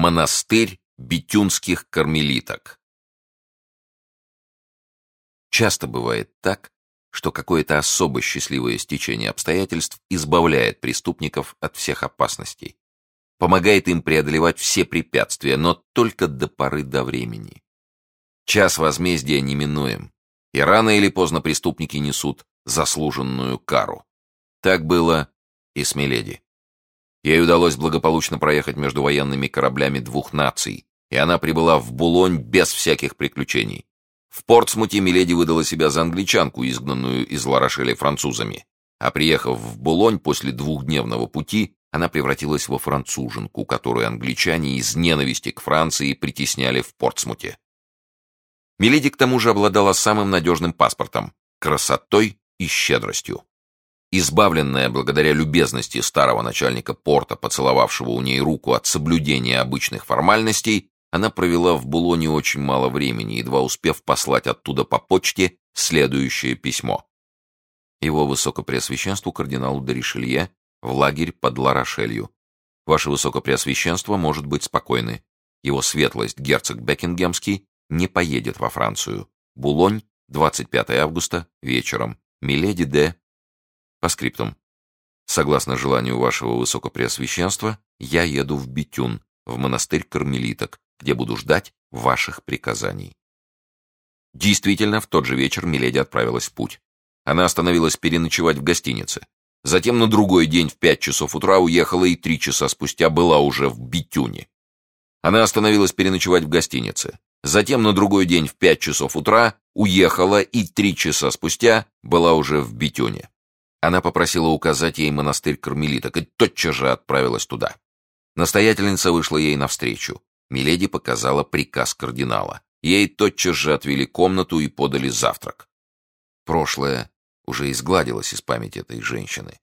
Монастырь бетюнских кармелиток. Часто бывает так, что какое-то особо счастливое стечение обстоятельств избавляет преступников от всех опасностей, помогает им преодолевать все препятствия, но только до поры до времени. Час возмездия неминуем, и рано или поздно преступники несут заслуженную кару. Так было и с Миледи. Ей удалось благополучно проехать между военными кораблями двух наций, и она прибыла в Булонь без всяких приключений. В Портсмуте Миледи выдала себя за англичанку, изгнанную из Ла-Рошеля французами, а приехав в Булонь после двухдневного пути, она превратилась во француженку, которую англичане из ненависти к Франции притесняли в Портсмуте. Миледи к тому же обладала самым надежным паспортом — красотой и щедростью. Избавленная благодаря любезности старого начальника порта, поцеловавшего у ней руку от соблюдения обычных формальностей, она провела в Булоне очень мало времени, едва успев послать оттуда по почте следующее письмо. Его Высокопреосвященству кардиналу де Ришелье в лагерь под Ла-Рошелью. Ваше Высокопреосвященство может быть спокойны. Его светлость герцог Бекингемский не поедет во Францию. Булонь, 25 августа, вечером. Миледи де... По скриптум. Согласно желанию вашего Высокопреосвященства, я еду в Бетюн, в монастырь кармелиток, где буду ждать ваших приказаний. Действительно, в тот же вечер Миледи отправилась в путь. Она остановилась переночевать в гостинице. Затем на другой день в 5 часов утра уехала и 3 часа спустя была уже в Бетюне. Она остановилась переночевать в гостинице. Затем на другой день в 5 часов утра уехала и 3 часа спустя была уже в Бетюне. Она попросила указать ей монастырь кармелиток и тотчас же отправилась туда. Настоятельница вышла ей навстречу. Миледи показала приказ кардинала. Ей тотчас же отвели комнату и подали завтрак. Прошлое уже изгладилось из памяти этой женщины.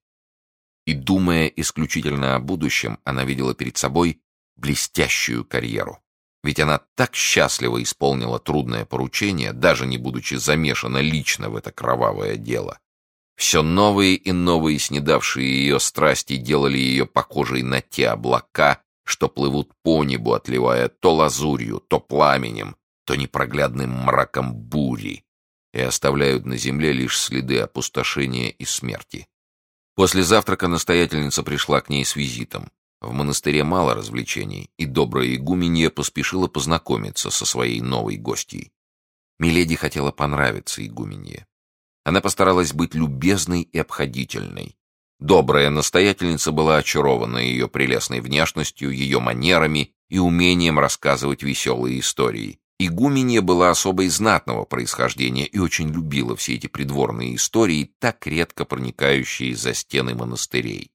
И, думая исключительно о будущем, она видела перед собой блестящую карьеру. Ведь она так счастливо исполнила трудное поручение, даже не будучи замешана лично в это кровавое дело. Все новые и новые снедавшие ее страсти делали ее похожей на те облака, что плывут по небу, отливая то лазурью, то пламенем, то непроглядным мраком бури, и оставляют на земле лишь следы опустошения и смерти. После завтрака настоятельница пришла к ней с визитом. В монастыре мало развлечений, и добрая игуменья поспешила познакомиться со своей новой гостьей. Миледи хотела понравиться игуменье. Она постаралась быть любезной и обходительной. Добрая настоятельница была очарована ее прелестной внешностью, ее манерами и умением рассказывать веселые истории. Игуменья была особой знатного происхождения и очень любила все эти придворные истории, так редко проникающие за стены монастырей.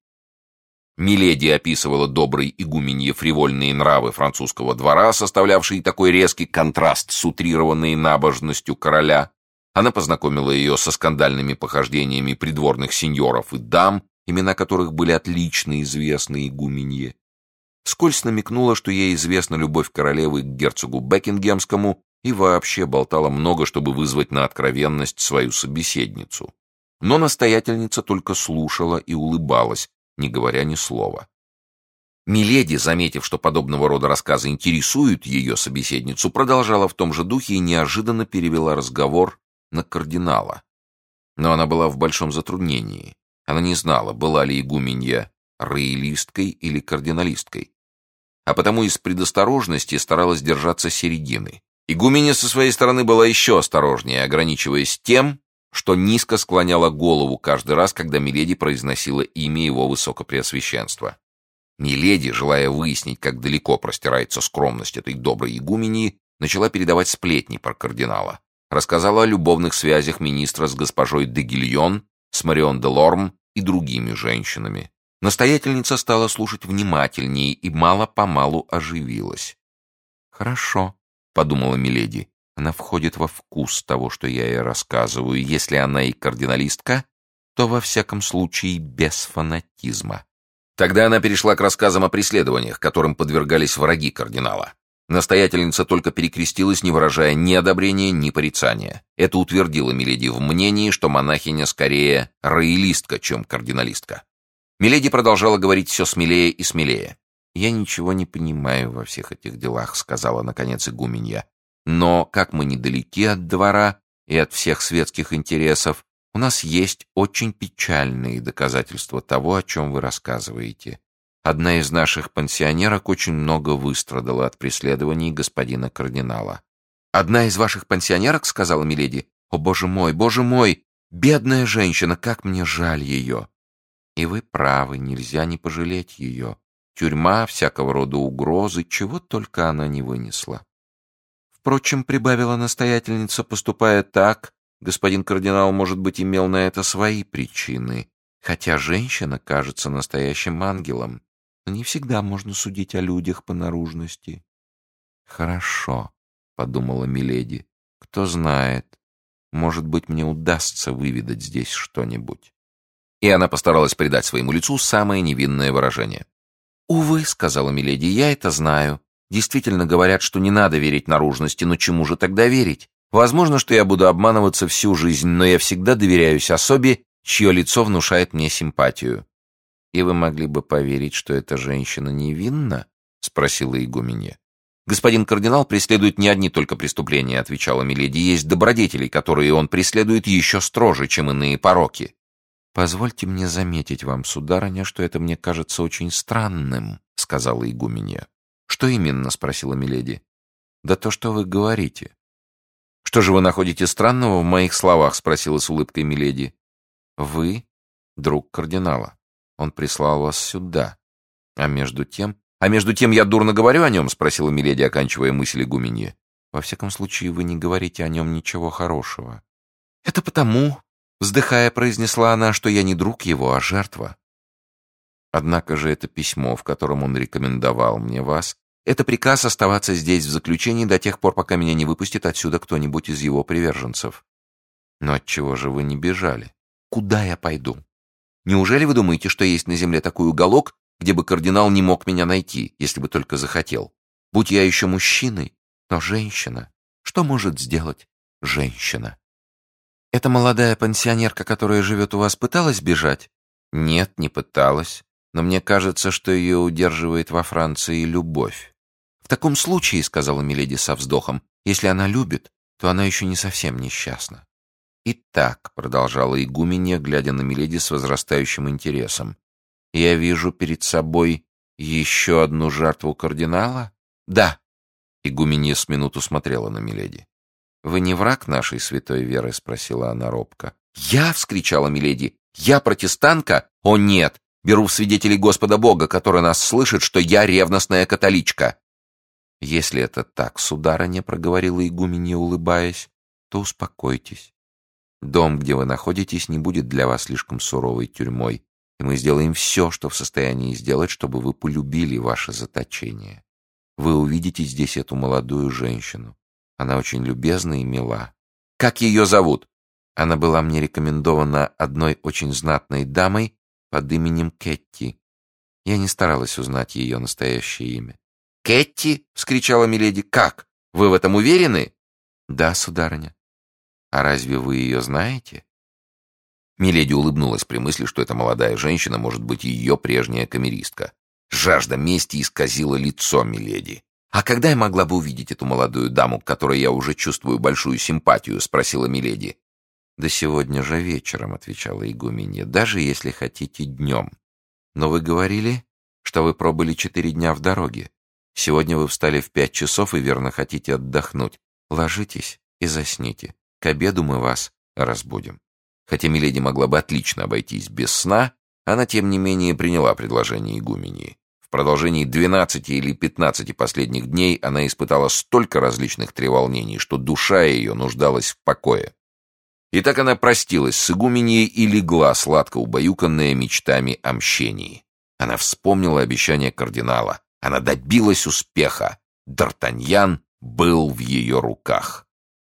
Миледи описывала доброй игуменье фривольные нравы французского двора, составлявшие такой резкий контраст с утрированной набожностью короля. Она познакомила ее со скандальными похождениями придворных сеньоров и дам, имена которых были отлично известны игуменье. Вскользь намекнула, что ей известна любовь королевы к герцогу Бекингемскому, и вообще болтала много, чтобы вызвать на откровенность свою собеседницу. Но настоятельница только слушала и улыбалась, не говоря ни слова. Миледи, заметив, что подобного рода рассказы интересуют ее собеседницу, продолжала в том же духе и неожиданно перевела разговор на кардинала. Но она была в большом затруднении. Она не знала, была ли игуменья роялисткой или кардиналисткой, а потому из предосторожности старалась держаться середины. Игуменья со своей стороны была еще осторожнее, ограничиваясь тем, что низко склоняла голову каждый раз, когда Миледи произносила имя его Высокопреосвященства. Миледи, желая выяснить, как далеко простирается скромность этой доброй игуменьи, начала передавать сплетни про кардинала. Рассказала о любовных связях министра с госпожой де Гильон, с Марион де Лорм и другими женщинами. Настоятельница стала слушать внимательнее и мало-помалу оживилась. «Хорошо», — подумала Миледи, — «она входит во вкус того, что я ей рассказываю. Если она и кардиналистка, то во всяком случае без фанатизма». Тогда она перешла к рассказам о преследованиях, которым подвергались враги кардинала. Настоятельница только перекрестилась, не выражая ни одобрения, ни порицания. Это утвердило Миледи в мнении, что монахиня скорее роялистка, чем кардиналистка. Миледи продолжала говорить все смелее и смелее. «Я ничего не понимаю во всех этих делах», — сказала, наконец, игуменья. «Но, как мы недалеки от двора и от всех светских интересов, у нас есть очень печальные доказательства того, о чем вы рассказываете. Одна из наших пансионерок очень много выстрадала от преследований господина кардинала». «Одна из ваших пансионерок?» — сказала миледи. «О, боже мой! Бедная женщина, как мне жаль ее!» «И вы правы, нельзя не пожалеть ее. Тюрьма, всякого рода угрозы, чего только она не вынесла». «Впрочем, — прибавила настоятельница, — поступая так, господин кардинал, может быть, имел на это свои причины, хотя женщина кажется настоящим ангелом, но не всегда можно судить о людях по наружности». «Хорошо», — подумала миледи, — «кто знает, может быть, мне удастся выведать здесь что-нибудь». И она постаралась придать своему лицу самое невинное выражение. «Увы, — сказала миледи, — я это знаю. Действительно говорят, что не надо верить наружности, но чему же тогда верить? Возможно, что я буду обманываться всю жизнь, но я всегда доверяюсь особе, чье лицо внушает мне симпатию». «И вы могли бы поверить, что эта женщина невинна?» — спросила игуменья. «Господин кардинал преследует не одни только преступления, — отвечала миледи, — есть добродетели, которые он преследует еще строже, чем иные пороки». «Позвольте мне заметить вам, сударыня, что это мне кажется очень странным», — сказала игуменья. «Что именно?» — спросила миледи. «Да то, что вы говорите». «Что же вы находите странного в моих словах?» — спросила с улыбкой миледи. «Вы друг кардинала. Он прислал вас сюда. А между тем я дурно говорю о нем?» — спросила миледи, оканчивая мысль игуменьи. «Во всяком случае, вы не говорите о нем ничего хорошего». «Это потому, — вздыхая, произнесла она, — что я не друг его, а жертва. Однако же это письмо, в котором он рекомендовал мне вас, это приказ оставаться здесь в заключении до тех пор, пока меня не выпустит отсюда кто-нибудь из его приверженцев. Но отчего же вы не бежали? Куда я пойду? Неужели вы думаете, что есть на земле такой уголок, где бы кардинал не мог меня найти, если бы только захотел? Будь я еще мужчиной, но женщина. Что может сделать женщина? Эта молодая пансионерка, которая живет у вас, пыталась бежать? Нет, не пыталась. Но мне кажется, что ее удерживает во Франции любовь. В таком случае, — сказала миледи со вздохом, — если она любит, то она еще не совсем несчастна. Итак, — продолжала игуменья, глядя на миледи с возрастающим интересом, — я вижу перед собой еще одну жертву кардинала? Да. Игуменья с минуту смотрела на миледи. «Вы не враг нашей святой веры?» — спросила она робко. «Я?» — вскричала миледи. «Я протестантка? О, нет! Беру в свидетели Господа Бога, который нас слышит, что я ревностная католичка». «Если это так, сударыня, — проговорила игуменья, улыбаясь, — то успокойтесь. Дом, где вы находитесь, не будет для вас слишком суровой тюрьмой, и мы сделаем все, что в состоянии сделать, чтобы вы полюбили ваше заточение. Вы увидите здесь эту молодую женщину. Она очень любезна и мила. Как ее зовут?» Она была мне рекомендована одной очень знатной дамой под именем Кетти. Я не старалась узнать ее настоящее имя. «Кетти?» — вскричала миледи. «Как? Вы в этом уверены?» «Да, сударыня. А разве вы ее знаете?» Миледи улыбнулась при мысли, что эта молодая женщина может быть ее прежняя камеристка. Жажда мести исказила лицо миледи. «А когда я могла бы увидеть эту молодую даму, к которой я уже чувствую большую симпатию?» — спросила миледи. «Да сегодня же вечером», — отвечала игуменья, — «даже если хотите днем. Но вы говорили, что вы пробыли 4 дня в дороге. Сегодня вы встали в 5 часов и верно хотите отдохнуть. Ложитесь и засните. К обеду мы вас разбудим». Хотя миледи могла бы отлично обойтись без сна, она, тем не менее, приняла предложение игуменьи. В продолжении 12 или 15 последних дней она испытала столько различных треволнений, что душа ее нуждалась в покое. И так она простилась с игуменьей и легла, сладко убаюканная мечтами о мщении. Она вспомнила обещание кардинала. Она добилась успеха. Д'Артаньян был в ее руках.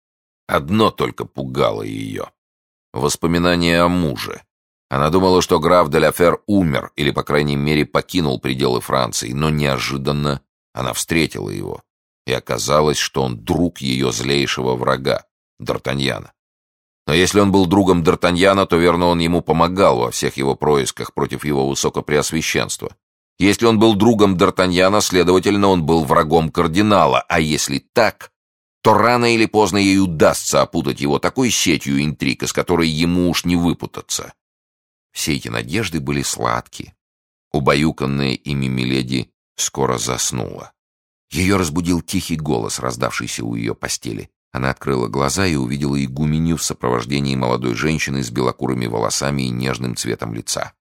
Одно только пугало ее — воспоминание о муже. Она думала, что граф де ла Фер умер или, по крайней мере, покинул пределы Франции, но неожиданно она встретила его, и оказалось, что он друг ее злейшего врага, Д'Артаньяна. Но если он был другом Д'Артаньяна, то, верно, он ему помогал во всех его происках против его высокопреосвященства. Если он был другом Д'Артаньяна, следовательно, он был врагом кардинала, а если так, то рано или поздно ей удастся опутать его такой сетью интриг, из которой ему уж не выпутаться. Все эти надежды были сладки. Убаюканная ими миледи скоро заснула. Ее разбудил тихий голос, раздавшийся у ее постели. Она открыла глаза и увидела игуменью в сопровождении молодой женщины с белокурыми волосами и нежным цветом лица.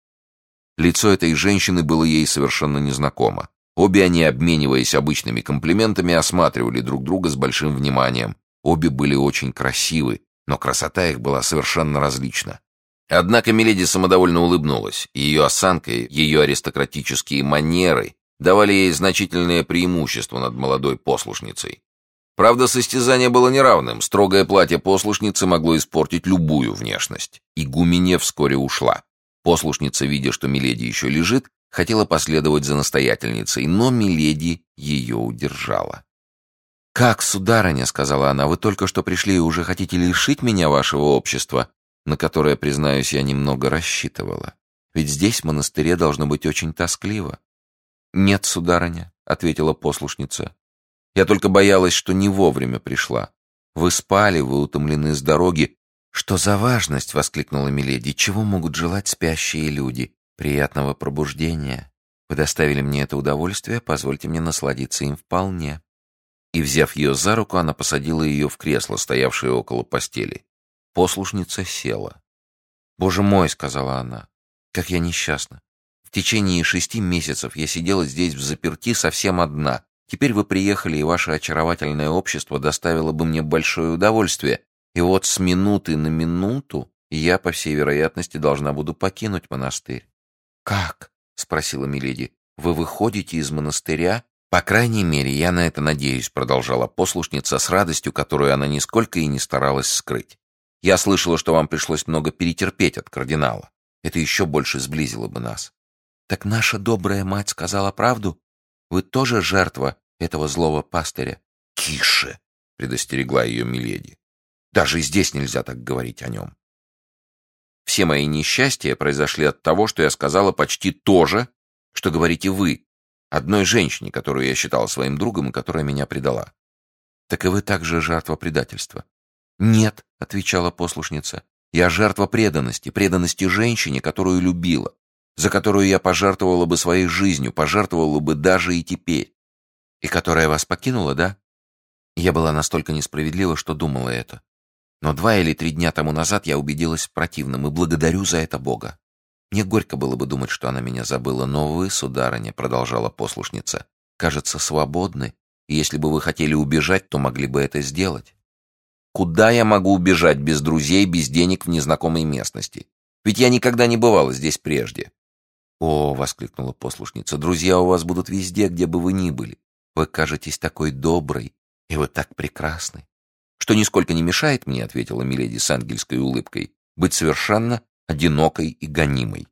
Лицо этой женщины было ей совершенно незнакомо. Обе они, обмениваясь обычными комплиментами, осматривали друг друга с большим вниманием. Обе были очень красивы, но красота их была совершенно различна. Однако миледи самодовольно улыбнулась. Ее осанка, ее аристократические манеры давали ей значительное преимущество над молодой послушницей. Правда, состязание было неравным. Строгое платье послушницы могло испортить любую внешность. Игуменья вскоре ушла. Послушница, видя, что миледи еще лежит, хотела последовать за настоятельницей, но миледи ее удержала. «Как, сударыня, — сказала она, — вы только что пришли и уже хотите лишить меня вашего общества, на которое, признаюсь, я немного рассчитывала. Ведь здесь, в монастыре, должно быть очень тоскливо». «Нет, сударыня, — ответила послушница, — я только боялась, что не вовремя пришла. Вы спали, вы утомлены с дороги». «Что за важность? — воскликнула миледи. — Чего могут желать спящие люди? Приятного пробуждения. Вы доставили мне это удовольствие, позвольте мне насладиться им вполне». И, взяв ее за руку, она посадила ее в кресло, стоявшее около постели. Послушница села. «Боже мой, — сказала она, — как я несчастна. В течение 6 месяцев я сидела здесь взаперти совсем одна. Теперь вы приехали, и ваше очаровательное общество доставило бы мне большое удовольствие. И вот с минуты на минуту я, по всей вероятности, должна буду покинуть монастырь». «Как?» — спросила миледи. «Вы выходите из монастыря?» «По крайней мере, я на это надеюсь», — продолжала послушница с радостью, которую она нисколько и не старалась скрыть. «Я слышала, что вам пришлось много перетерпеть от кардинала. Это еще больше сблизило бы нас». «Так наша добрая мать сказала правду? Вы тоже жертва этого злого пастыря?» «Тише!» — предостерегла ее миледи. «Даже здесь нельзя так говорить о нем. Все мои несчастья произошли от того, что я сказала почти то же, что говорите вы, одной женщине, которую я считала своим другом и которая меня предала». «Так и вы также жертва предательства?» «Нет», — отвечала послушница, — «я жертва преданности, преданности женщине, которую любила, за которую я пожертвовала бы своей жизнью, пожертвовала бы даже и теперь. И которая вас покинула, да?» Я была настолько несправедлива, что думала это. Но 2 или 3 дня тому назад я убедилась в противном, и благодарю за это Бога. Мне горько было бы думать, что она меня забыла, но вы, сударыня, — продолжала послушница, — кажется, свободны, и если бы вы хотели убежать, то могли бы это сделать. Куда я могу убежать без друзей, без денег в незнакомой местности? Ведь я никогда не бывала здесь прежде. «О, — воскликнула послушница, — друзья у вас будут везде, где бы вы ни были. Вы кажетесь такой доброй, и вы так прекрасны». «Что нисколько не мешает мне, — ответила миледи с ангельской улыбкой, — быть совершенно одинокой и гонимой».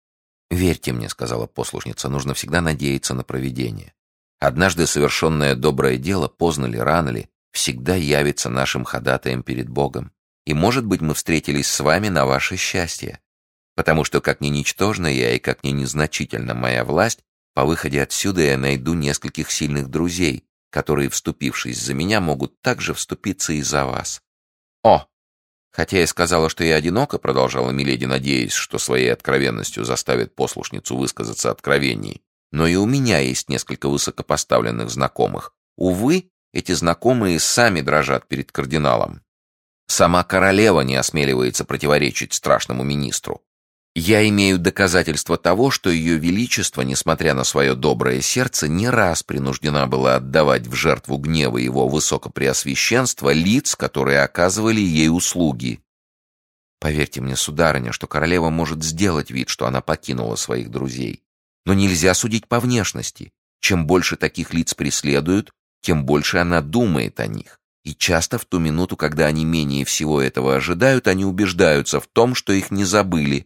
«Верьте мне, — сказала послушница, — нужно всегда надеяться на провидение. Однажды совершенное доброе дело, поздно ли, рано ли, всегда явится нашим ходатаем перед Богом. И, может быть, мы встретились с вами на ваше счастье. Потому что, как ни ничтожна я и как ни незначительна моя власть, по выходе отсюда я найду нескольких сильных друзей, которые, вступившись за меня, могут также вступиться и за вас». «О! Хотя я сказала, что я одинока, — продолжала миледи, надеясь, что своей откровенностью заставит послушницу высказаться откровенней, — но и у меня есть несколько высокопоставленных знакомых. Увы, эти знакомые сами дрожат перед кардиналом. Сама королева не осмеливается противоречить страшному министру. Я имею доказательства того, что ее величество, несмотря на свое доброе сердце, не раз принуждена была отдавать в жертву гнева его высокопреосвященства лиц, которые оказывали ей услуги. Поверьте мне, сударыня, что королева может сделать вид, что она покинула своих друзей. Но нельзя судить по внешности. Чем больше таких лиц преследуют, тем больше она думает о них. И часто в ту минуту, когда они менее всего этого ожидают, они убеждаются в том, что их не забыли.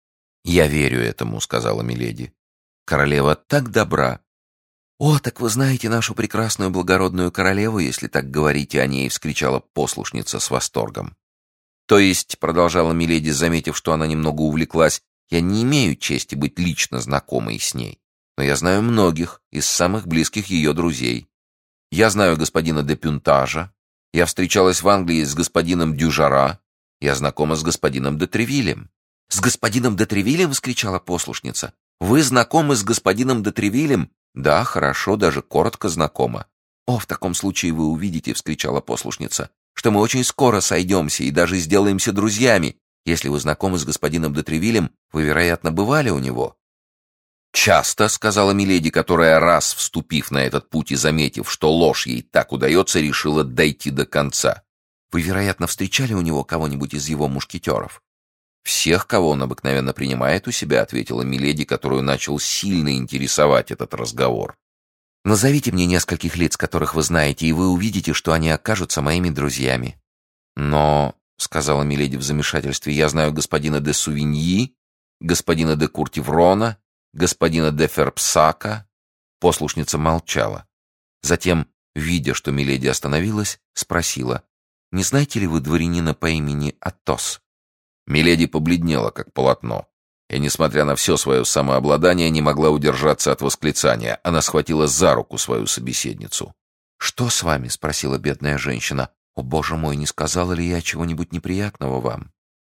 «Я верю этому», — сказала миледи. «Королева так добра». «О, так вы знаете нашу прекрасную благородную королеву, если так говорите о ней», — вскричала послушница с восторгом. «То есть», — продолжала миледи, заметив, что она немного увлеклась, — «я не имею чести быть лично знакомой с ней. но я знаю многих из самых близких ее друзей. Я знаю господина де Пюнтажа, я встречалась в Англии с господином Дюжара, я знакома с господином де Тревилем». «С господином де Тревилем?» — вскричала послушница. «Вы знакомы с господином де Тревилем?» «Да, хорошо, даже коротко знакома». «О, в таком случае вы увидите», — вскричала послушница, «что мы очень скоро сойдемся и даже сделаемся друзьями. Если вы знакомы с господином де Тревилем, вы, вероятно, бывали у него». «Часто», — сказала миледи, которая, раз вступив на этот путь и заметив, что ложь ей так удается, решила дойти до конца. «Вы, вероятно, встречали у него кого-нибудь из его мушкетеров?» «Всех, кого он обыкновенно принимает у себя», — ответила миледи, которую начал сильно интересовать этот разговор. «Назовите мне нескольких лиц, которых вы знаете, и вы увидите, что они окажутся моими друзьями». «Но», — сказала миледи в замешательстве, — «я знаю господина де Сувиньи, господина де Куртиврона, господина де Ферпсака». Послушница молчала. Затем, видя, что миледи остановилась, спросила: «Не знаете ли вы дворянина по имени Атос?» Миледи побледнела, как полотно, и, несмотря на все свое самообладание, не могла удержаться от восклицания. Она схватила за руку свою собеседницу. «Что с вами?» — спросила бедная женщина. «О, Боже мой, не сказала ли я чего-нибудь неприятного вам?»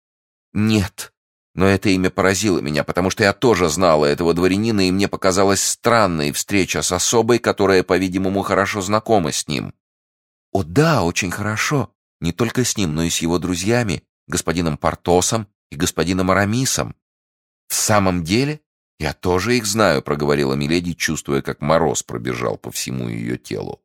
«Нет, но это имя поразило меня, потому что я тоже знала этого дворянина, и мне показалась странной встреча с особой, которая, по-видимому, хорошо знакома с ним». «О да, очень хорошо. Не только с ним, но и с его друзьями, господином Портосом и господином Арамисом». «В самом деле? Я тоже их знаю», — проговорила миледи, чувствуя, как мороз пробежал по всему ее телу.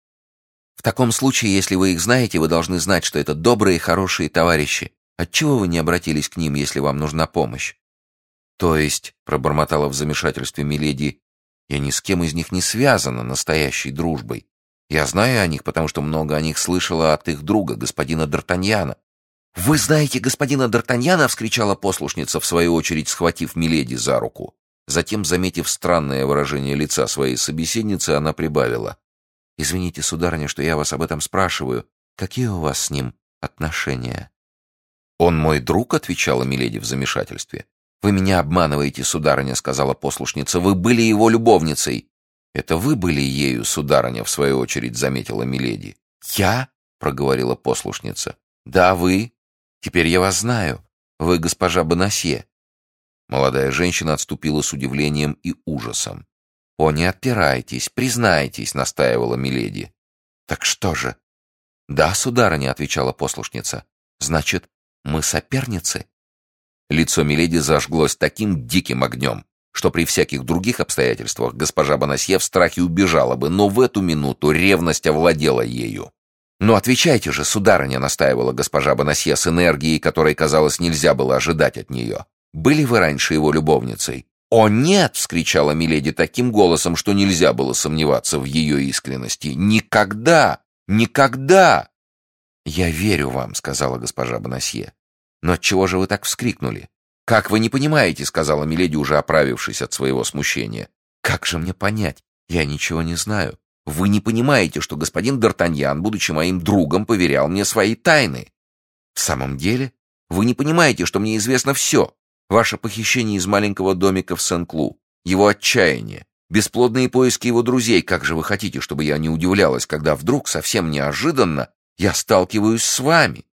«В таком случае, если вы их знаете, вы должны знать, что это добрые и хорошие товарищи. Отчего вы не обратились к ним, если вам нужна помощь?» «То есть», — пробормотала в замешательстве миледи, — «я ни с кем из них не связана настоящей дружбой. Я знаю о них, потому что много о них слышала от их друга, господина Д'Артаньяна». «Вы знаете господина Д'Артаньяна?» — вскричала послушница, в свою очередь схватив миледи за руку. Затем, заметив странное выражение лица своей собеседницы, она прибавила: «Извините, сударыня, что я вас об этом спрашиваю. Какие у вас с ним отношения?» «Он мой друг», — отвечала миледи в замешательстве. «Вы меня обманываете, сударыня», — сказала послушница. «Вы были его любовницей». «Это вы были ею, сударыня», — в свою очередь заметила миледи. «Я?» — проговорила послушница. «Да, вы. Теперь я вас знаю. Вы госпожа Бонасье». Молодая женщина отступила с удивлением и ужасом. «О, не отпирайтесь, признайтесь», — настаивала миледи. «Так что же?» «Да, сударыня», — отвечала послушница. «Значит, мы соперницы?» Лицо миледи зажглось таким диким огнем, что при всяких других обстоятельствах госпожа Бонасье в страхе убежала бы, но в эту минуту ревность овладела ею. «Ну, отвечайте же, сударыня», — настаивала госпожа Бонасье с энергией, которой, казалось, нельзя было ожидать от нее. «Были вы раньше его любовницей?» «О, нет!» — вскричала миледи таким голосом, что нельзя было сомневаться в ее искренности. «Никогда! Никогда!» «Я верю вам», — сказала госпожа Бонасье. «Но отчего же вы так вскрикнули?» «Как вы не понимаете?» — сказала миледи, уже оправившись от своего смущения. «Как же мне понять? Я ничего не знаю. Вы не понимаете, что господин Д'Артаньян, будучи моим другом, поверял мне свои тайны. В самом деле, вы не понимаете, что мне известно все. Ваше похищение из маленького домика в Сен-Клу, его отчаяние, бесплодные поиски его друзей. Как же вы хотите, чтобы я не удивлялась, когда вдруг, совсем неожиданно, я сталкиваюсь с вами,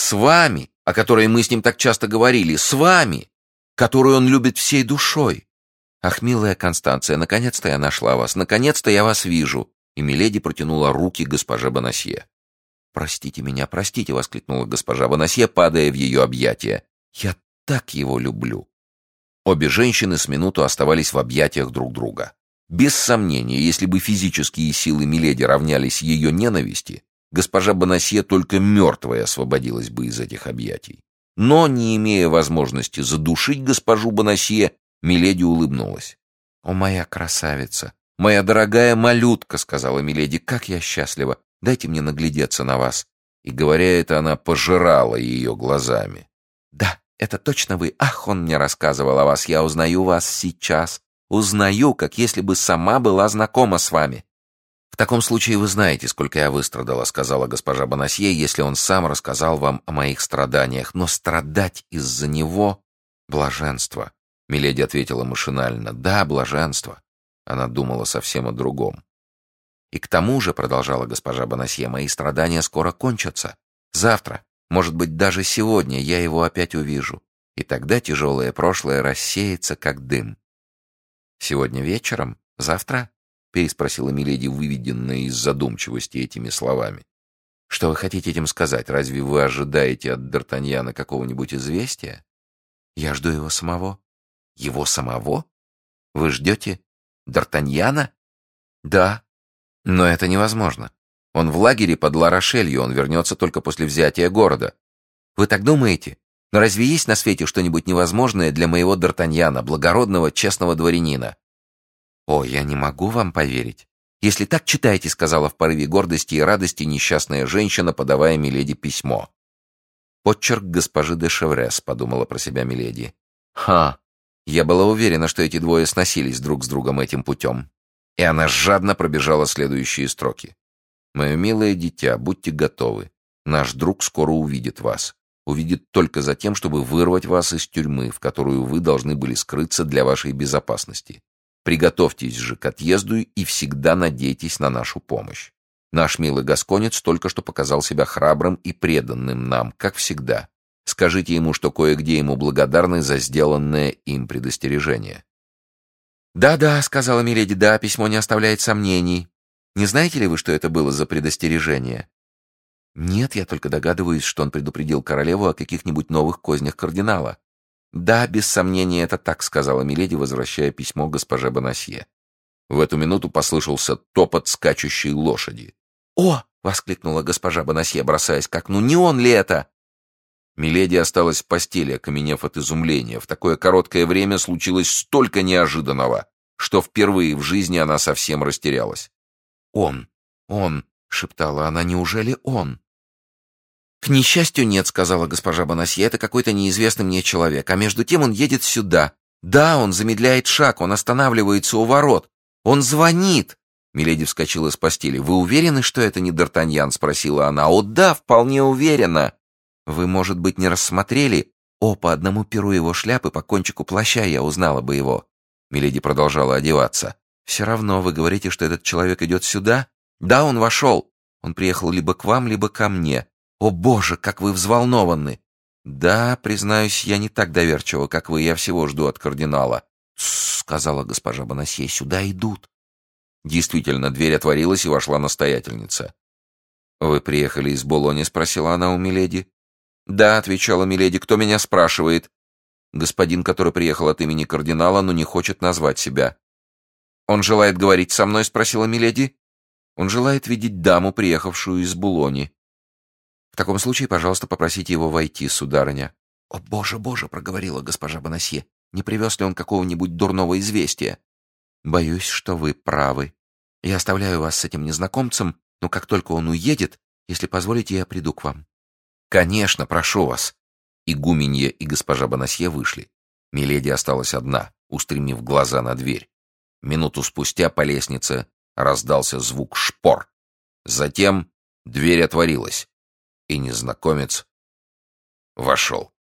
о которой мы с ним так часто говорили, с вами, которую он любит всей душой? Ах, милая Констанция, наконец-то я нашла вас, наконец-то я вас вижу». И миледи протянула руки госпоже Бонасье. «Простите меня, простите», — воскликнула госпожа Бонасье, падая в ее объятия. «Я так его люблю». Обе женщины с минуту оставались в объятиях друг друга. Без сомнения, если бы физические силы миледи равнялись ее ненависти, госпожа Бонасье только мертвая освободилась бы из этих объятий. Но, не имея возможности задушить госпожу Бонасье, миледи улыбнулась. «О, моя красавица! Моя дорогая малютка», — сказала миледи, — «как я счастлива! Дайте мне наглядеться на вас». И, говоря это, она пожирала ее глазами. «Да, это точно вы! Ах, он мне рассказывал о вас! Я узнаю вас сейчас! Узнаю, как если бы сама была знакома с вами!» «В таком случае вы знаете, сколько я выстрадала», — сказала госпожа Бонасье, «если он сам рассказал вам о моих страданиях. Но страдать из-за него — блаженство!» Миледи ответила машинально: «Да, блаженство. Она думала совсем о другом. «И к тому же, — продолжала госпожа Бонасье, — мои страдания скоро кончатся. Завтра, может быть, даже сегодня я его опять увижу, и тогда тяжелое прошлое рассеется, как дым». «Сегодня вечером? Завтра?» — переспросила миледи, выведенная из задумчивости этими словами. «Что вы хотите этим сказать? Разве вы ожидаете от Д'Артаньяна какого-нибудь известия?» «Я жду его самого». «Его самого? Вы ждете Д'Артаньяна?» «Да. Но это невозможно. Он в лагере под Ла-Рошелью, он вернется только после взятия города». «Вы так думаете? Но разве есть на свете что-нибудь невозможное для моего Д'Артаньяна, благородного, честного дворянина?» «О, я не могу вам поверить. Если так, читайте», — сказала в порыве гордости и радости несчастная женщина, подавая миледи письмо. «Почерк госпожи де Шеврес», — подумала про себя миледи. «Ха! Я была уверена, что эти двое сносились друг с другом этим путем». И она жадно пробежала следующие строки. «Мое милое дитя, будьте готовы. Наш друг скоро увидит вас. Увидит только за тем, чтобы вырвать вас из тюрьмы, в которую вы должны были скрыться для вашей безопасности. Приготовьтесь же к отъезду и всегда надейтесь на нашу помощь. Наш милый гасконец только что показал себя храбрым и преданным нам, как всегда. Скажите ему, что кое-где ему благодарны за сделанное им предостережение». «Да-да», — сказала миледи, — «да, письмо не оставляет сомнений. Не знаете ли вы, что это было за предостережение?» «Нет, я только догадываюсь, что он предупредил королеву о каких-нибудь новых кознях кардинала». «Да, без сомнения, это так», — сказала миледи, возвращая письмо госпоже Бонасье. В эту минуту послышался топот скачущей лошади. «О!» — воскликнула госпожа Бонасье, бросаясь к окну. «Не он ли это?» Миледи осталась в постели, окаменев от изумления. В такое короткое время случилось столько неожиданного, что впервые в жизни она совсем растерялась. «Он! Он!» — шептала она. «Неужели он?» «К несчастью, нет», — сказала госпожа Бонасье. «Это какой-то неизвестный мне человек. А между тем он едет сюда. Да, он замедляет шаг, он останавливается у ворот. Он звонит!» Миледи вскочила с постели. «Вы уверены, что это не Д'Артаньян?» — спросила она. «О, да, вполне уверена». «Вы, может быть, не рассмотрели? О, по одному перу его шляпы, по кончику плаща я узнала бы его». Миледи продолжала одеваться. «Все равно вы говорите, что этот человек идет сюда?» «Да, он вошел. Он приехал либо к вам, либо ко мне. О, Боже, как вы взволнованы!» «Да, признаюсь, я не так доверчива, как вы. Я всего жду от кардинала». «Тссс», — сказала госпожа Бонасье, — «сюда идут». Действительно, дверь отворилась, и вошла настоятельница. «Вы приехали из Булони?» — спросила она у миледи. «Да», — отвечала миледи, — «кто меня спрашивает?» «Господин, который приехал от имени кардинала, но не хочет назвать себя». «Он желает говорить со мной?» — спросила миледи. «Он желает видеть даму, приехавшую из Булони». «В таком случае, пожалуйста, попросите его войти, сударыня». «О, Боже, Боже!» — проговорила госпожа Бонасье. «Не привез ли он какого-нибудь дурного известия?» «Боюсь, что вы правы. Я оставляю вас с этим незнакомцем, но как только он уедет, если позволите, я приду к вам». «Конечно, прошу вас». Игуменья и госпожа Бонасье вышли. Миледи осталась одна, устремив глаза на дверь. Минуту спустя по лестнице раздался звук шпор. Затем дверь отворилась, и незнакомец вошел.